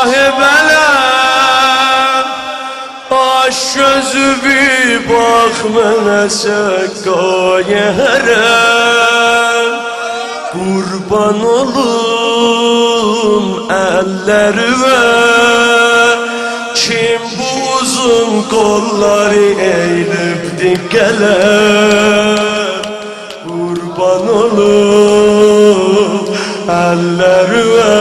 sahibelem aş gözü bir bak mənə səqqaya hərəm qurban olum əllərimə kim bu uzun qolları eylibdi qələm qurban olum əllərimə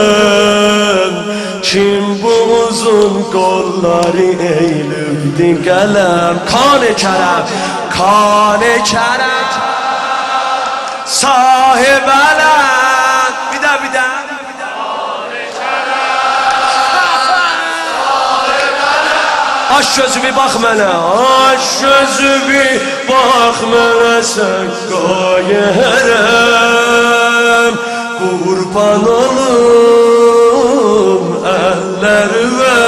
kim bu uzun qolları eylibdi qələm Kani Kərəm Kani Kərəm sahibələm bir də aş gözü bir bax mənə aş gözü bir bax mənə səqqaya hərəm qurban olum əllərimə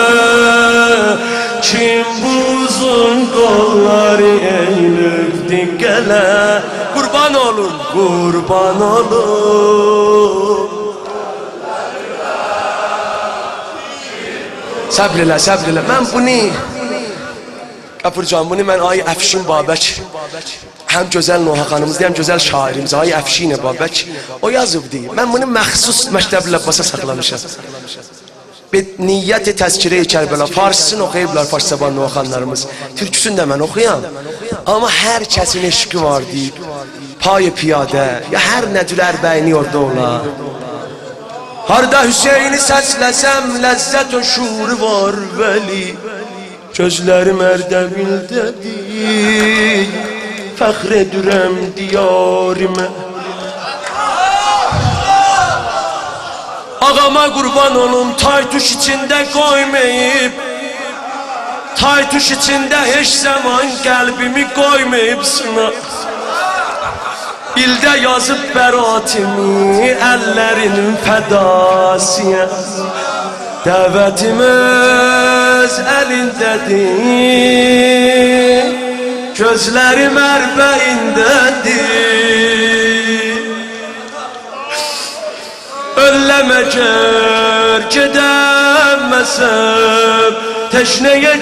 kim bu uzun qolları eylibdi qələm qurban olum səbr elə mən bunu Qapurcan bunu mən Ay Əfşin Babək həm gözəl Noha xanımızdır, həm gözəl şairimiz Ay Əfşin Babək o yazıbdı. Mən bunu məxsus Məktəb-ül Abbasa saxlamışam. Niyyət-i təzkirə-i Kərbəla farsisini oxuyublar Farszaban Noha xanlarımız. Türküsünü də mən oxuyam. Amma hər kəsin eşqi var deyib. Pay-ı piyadə ya hər nədir ərbəyini orada ola. Harda Hüseyni səsləsəm ləzzət o şuuru var vəli. Gözlərim Ərdəbildədir, fəxr edirəm diyarimə. Ağama qurban olum, tay-tuş içində qoymayıb, tay-tuş içində heç zaman qəlbimi qoymayıb sınaq. İldə yazıb bəratimi, əllərinin fədasiyəm. Dəvətimiz əlindədir, gözlərim ərbəyindədir. Ölləmə gər gedəməsəm, teşnəyə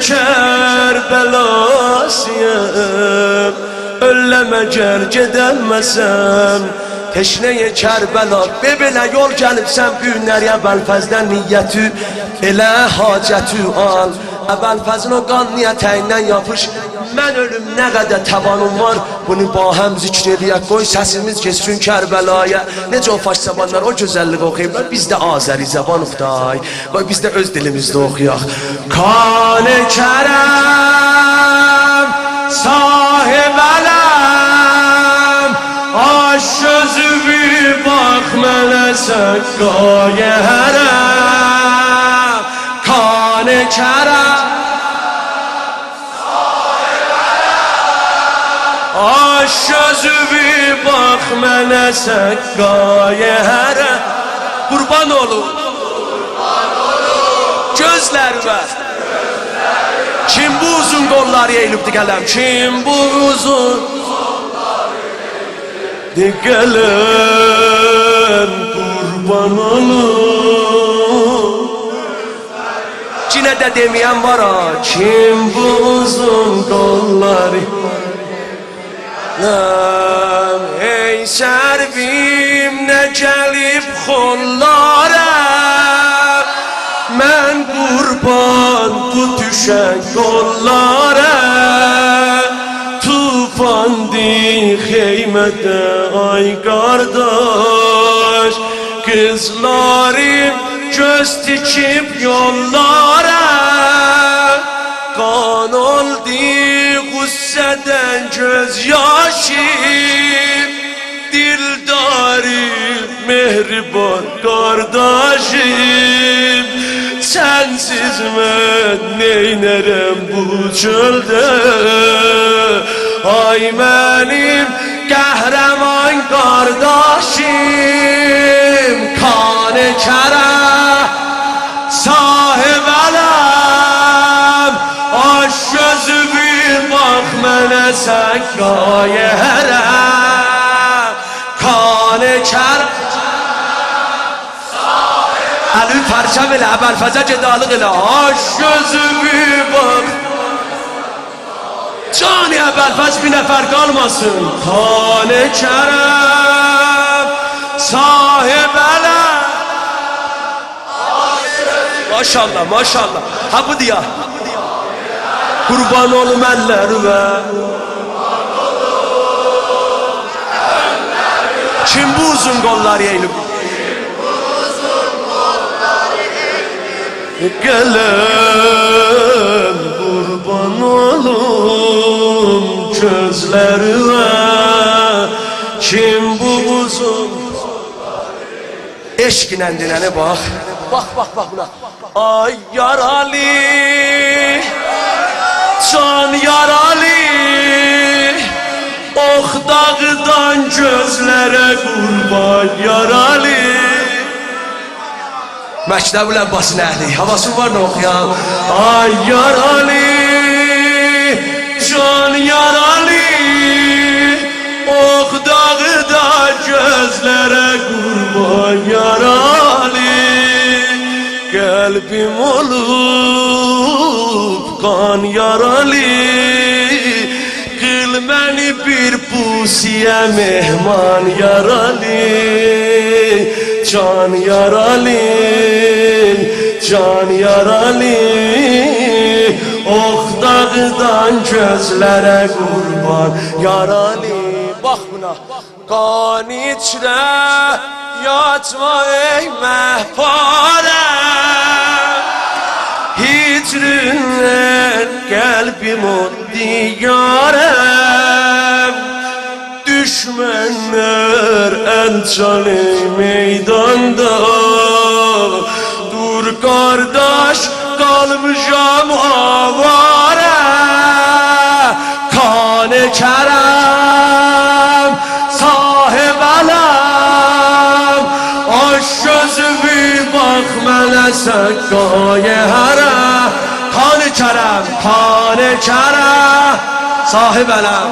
Kərbəlasıyəm. Ölləmə gər gedəməsəm, teşneye Kərbəla Bebelə yol gəlibsən günləriyə Əbəlfəzdən niyyətü elə hacətü al Əbəlfəzin o qan niyyətəyindən yapış mən ölüm nə qədər təvanım var bunu bahəm zikr eləyək qoy səsimiz geçsin Kərbəlaya necə o Farszabanlar o gözəllik oxuyublar biz də Azəri zəban oxuyaq qoy biz də öz dilimizdə oxuyaq Kani Kərəm sahibələm aş gözü bir bax mənə səqqaya hərəm Kani Kərəm aş gözü bir bax mənə səqqaya hərəm qurban olum gözlərimə kim bu uzun qolları eğilibdi qələm kim bu uzun Diqqələm qurban olum Cinə də deməyən var ha Kim bu uzun qolları Ey sərvim nə gəlib xollara Mən qurban bu düşən qollara Tufandı xeymədə ay qardaş Qızlarım göz dikib yollara Qan oldu qüssədən göz yaşım Dildarım mehriban qardaşım Sənsiz mən neynərəm bu çöldə Ay mənim qəhrəman qardaşım Kani Kərəm sahibələm Aş gözü bir bax mənə səqqaya hərəm Kani Kərəm sahibələm Əlül perçem elə, Əbəlfəzə gedalıq elə. Aş gözü bir bak. Cani Əbəlfəz bir nəfər qalmasın. Xanə Kərəm sahibələ. Maşallah, maşallah. Ha bu diya. Kurban olum əllərimə. Kim bu uzun qolları eğilib? Gələm kurban olum gözlərimə. Kim bu uzun eşqinə dinəni bax. Bax, bax, bax buna. Ay yaralı, can yaralı, ox dağdan gözlərə qurban yaralı. Məktəb ləbbasın əhli, havası var nə oxuyan. Ay yaralı, can yaralı, ox dağdan gözlərə qurban yaralı. Kalbim olup kan yaralı, kıl beni bir pusiye mehman yaralı. Can yaralı, can yaralı, ok dağdan gözlere kurban yaralı. Bak buna. Kan içre yatma ey mehpare, hicrinle kalbim o diyarem. Düşmanlar ençali meydanda, dur kardeş kalmışam avare. Kan-ı Kerem sahib alem, aş gözümü bak mənə səqqaya hərə. Kan-ı Kerem, Kan-ı Kerem sahib alem,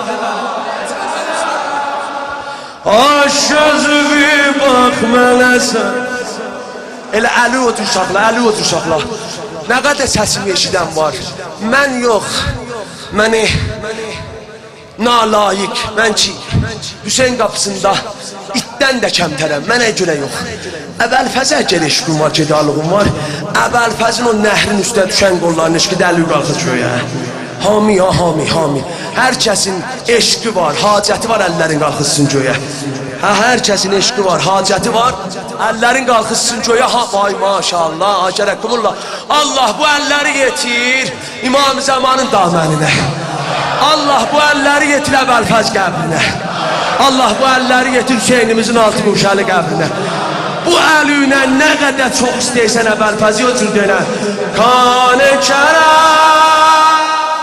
aş gözümü bak mənə səqqaya. Elə əli otur uşaqla, əli otur uşaqla. Nə qədər səsimi eşidən var. Mən yox, məni nalayıq, mən ki Hüseyin qapısında itdən də kəmtərəm, mənə görə yox. Əbəlfəzə gəl eşqim var, gedalığım var. Əbəlfəzin o nəhrin üstə düşən qollarını eşqi dəli qalxır köyə. Hami ya hami, hami. Hər kəsin eşqi var, hacəti var, əllərin qalxırsın göyə. Hər kəsin eşqi var, hacəti var, əllərin qalxırsın göyə. Vay maşallah, acərəkumullah. Allah bu əlləri yetir İmam-ı Zamanın daməninə. Allah bu əlləri yetir Əbəlfəz qəbrinə. Allah bu əlləri yetir Hüseynimizin altı quşalı qəbrinə. Bu əlinə nə qədər çox istəysən Əbəlfəzi o cür denə. Kan-ı Kerem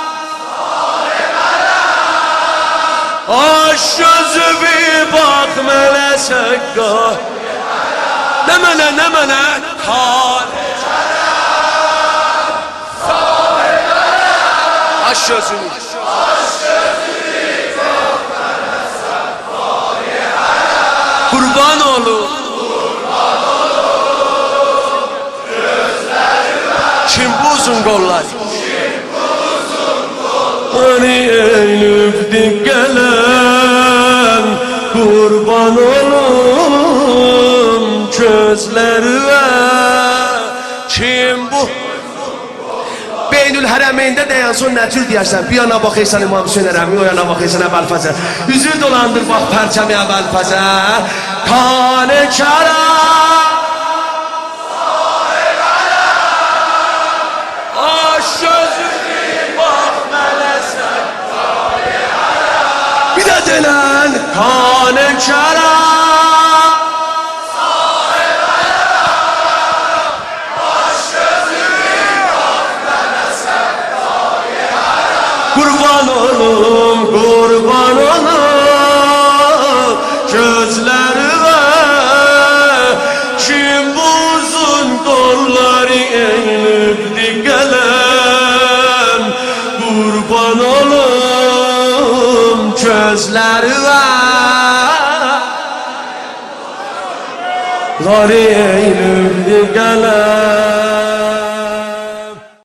aş gözü bir bak mənə səqqaya. Nə mənə, nə mənə? Kan-ı Kerem sahib alem, aş gözünü, aş gözünü bak mənə səqqaya. Kurban olun, kurban olun gözlərimə. Kim bu uzun qollar? Beni eylübdi gələm, kurban olum gözlərime. Kim bu? Beynül Hərəmeyndə də yansın nə tür deyərsən? Bir yana baxıysan İmam Hüseyin Ərəmi, o yana baxıysan Əbəlfəzə. Üzü dolandır bax pərçəmi Əbəlfəzə. Kan-ı Kerem sahib alem, aş gözünü bak mənə səqqaya. Bir də denən Kan-ı Kerem sahib alem, aş gözünü bak mənə səqqaya. Kurban olum, kurban olum gözlerime. Kim bu uzun kolları eğilibdi gələm, kurban olum gözlerime. Ları eğilibdi gələm.